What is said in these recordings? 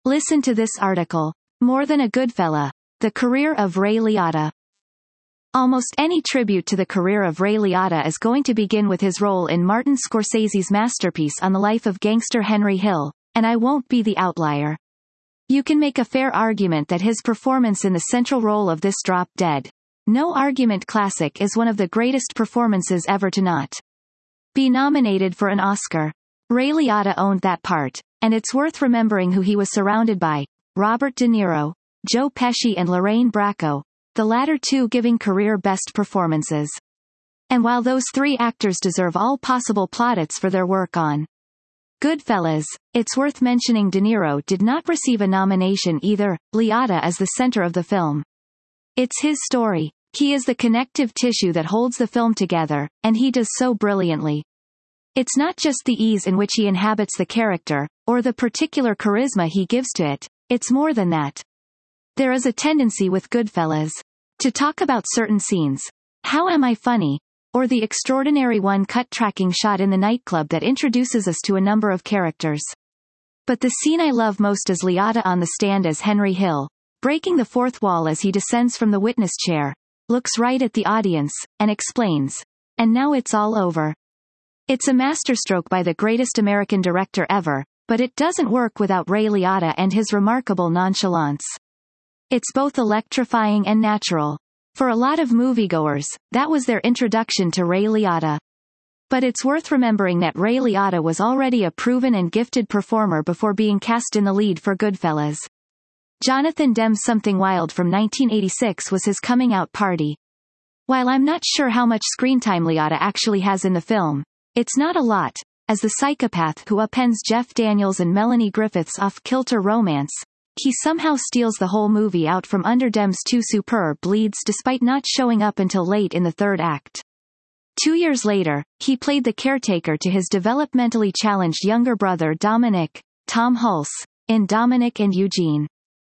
Listen to this article. More Than a Goodfella. The Career of Ray Liotta. Almost any tribute to the career of Ray Liotta is going to begin with his role in Martin Scorsese's masterpiece on the life of gangster Henry Hill, and I won't be the outlier. You can make a fair argument that his performance in the central role of this drop-dead no-argument classic is one of the greatest performances ever to not be nominated for an Oscar. Ray Liotta owned that part, and it's worth remembering who he was surrounded by: Robert De Niro, Joe Pesci and Lorraine Bracco, the latter two giving career best performances. And while those three actors deserve all possible plaudits for their work on Goodfellas, it's worth mentioning De Niro did not receive a nomination either. Liotta is the center of the film. It's his story. He is the connective tissue that holds the film together, and he does so brilliantly. It's not just the ease in which he inhabits the character, or the particular charisma he gives to it, it's more than that. There is a tendency with Goodfellas to talk about certain scenes. How am I funny? Or the extraordinary one-cut tracking shot in the nightclub that introduces us to a number of characters. But the scene I love most is Liotta on the stand as Henry Hill, breaking the fourth wall as he descends from the witness chair, looks right at the audience, and explains, "And now it's all over." It's a masterstroke by the greatest American director ever, but it doesn't work without Ray Liotta and his remarkable nonchalance. It's both electrifying and natural. For a lot of moviegoers, that was their introduction to Ray Liotta. But it's worth remembering that Ray Liotta was already a proven and gifted performer before being cast in the lead for Goodfellas. Jonathan Demme's Something Wild from 1986 was his coming-out party. While I'm not sure how much screen time Liotta actually has in the film, it's not a lot. As the psychopath who upends Jeff Daniels and Melanie Griffith's off-kilter romance, he somehow steals the whole movie out from under Demme's two superb leads despite not showing up until late in the third act. 2 years later, he played the caretaker to his developmentally challenged younger brother Dominic, Tom Hulce, in Dominic and Eugene.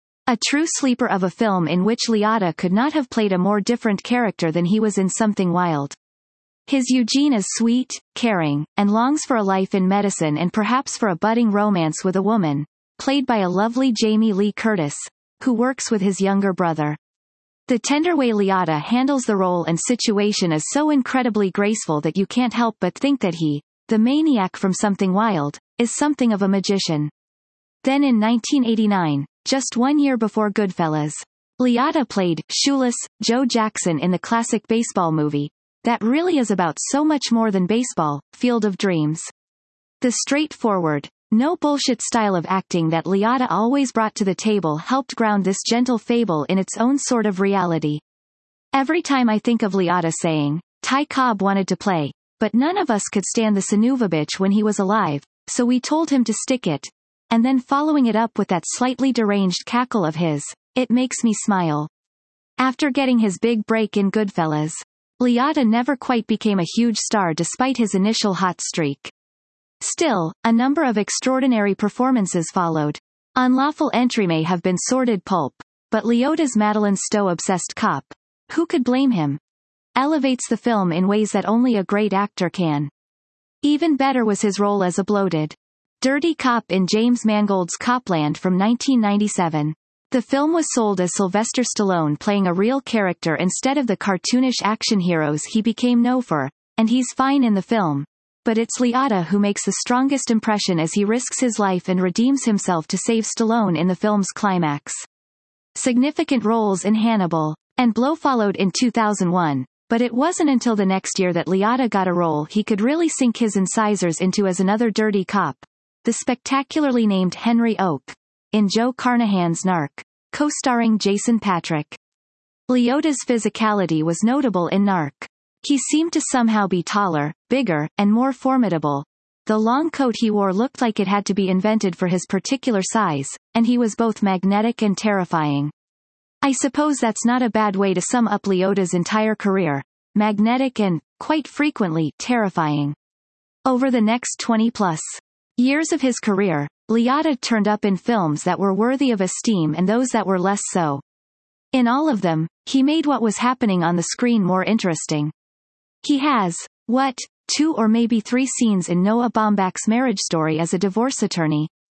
A true sleeper of a film in which Liotta could not have played a more different character than he was in Something Wild. His Eugene is sweet, caring, and longs for a life in medicine and perhaps for a budding romance with a woman, played by a lovely Jamie Lee Curtis, who works with his younger brother. The tender way Liotta handles the role and situation is so incredibly graceful that you can't help but think that he, the maniac from Something Wild, is something of a magician. Then in 1989, just 1 year before Goodfellas, Liotta played shoeless Joe Jackson in the classic baseball movie that really is about so much more than baseball, Field of Dreams. The straightforward, no bullshit style of acting that Liotta always brought to the table helped ground this gentle fable in its own sort of reality. Every time I think of Liotta saying, Ty Cobb wanted to play, but none of us could stand the Sanuvovich when he was alive, so we told him to stick it, and then following it up with that slightly deranged cackle of his, it makes me smile. After getting his big break in Goodfellas, Liotta never quite became a huge star despite his initial hot streak. Still, a number of extraordinary performances followed. Unlawful Entry may have been sordid pulp, but Liotta's Madeleine Stowe-obsessed cop, who could blame him, elevates the film in ways that only a great actor can. Even better was his role as a bloated, dirty cop in James Mangold's Copland from 1997. The film was sold as Sylvester Stallone playing a real character instead of the cartoonish action heroes he became known for, and he's fine in the film. But it's Liotta who makes the strongest impression as he risks his life and redeems himself to save Stallone in the film's climax. Significant roles in Hannibal and Blow followed in 2001, but it wasn't until the next year that Liotta got a role he could really sink his incisors into as another dirty cop, the spectacularly named Henry Oak, in Joe Carnahan's Narc, co-starring Jason Patric. Liotta's physicality was notable in Narc. He seemed to somehow be taller, bigger, and more formidable. The long coat he wore looked like it had to be invented for his particular size, and he was both magnetic and terrifying. I suppose that's not a bad way to sum up Liotta's entire career: magnetic and, quite frequently, terrifying. Over the next 20-plus years of his career, Liotta turned up in films that were worthy of esteem and those that were less so. In all of them, he made what was happening on the screen more interesting. He has, 2 or maybe 3 scenes in Noah Baumbach's Marriage Story as a divorce attorney.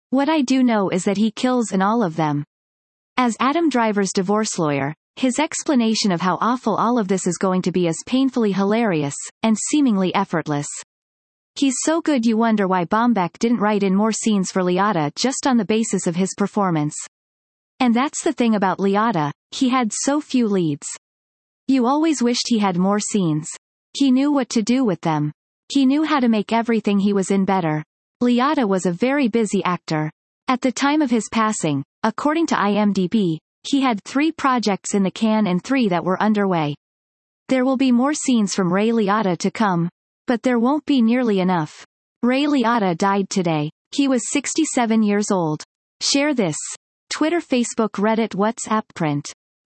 What I do know is that he kills in all of them. As Adam Driver's divorce lawyer, his explanation of how awful all of this is going to be is painfully hilarious, and seemingly effortless. He's so good you wonder why Baumbach didn't write in more scenes for Liotta just on the basis of his performance. And that's the thing about Liotta, he had so few leads. You always wished he had more scenes. He knew what to do with them. He knew how to make everything he was in better. Liotta was a very busy actor. At the time of his passing, according to IMDb, he had 3 projects in the can and 3 that were underway. There will be more scenes from Ray Liotta to come. But there won't be nearly enough. Ray Liotta died today. He was 67 years old. Share this. Twitter, Facebook, Reddit, WhatsApp, print.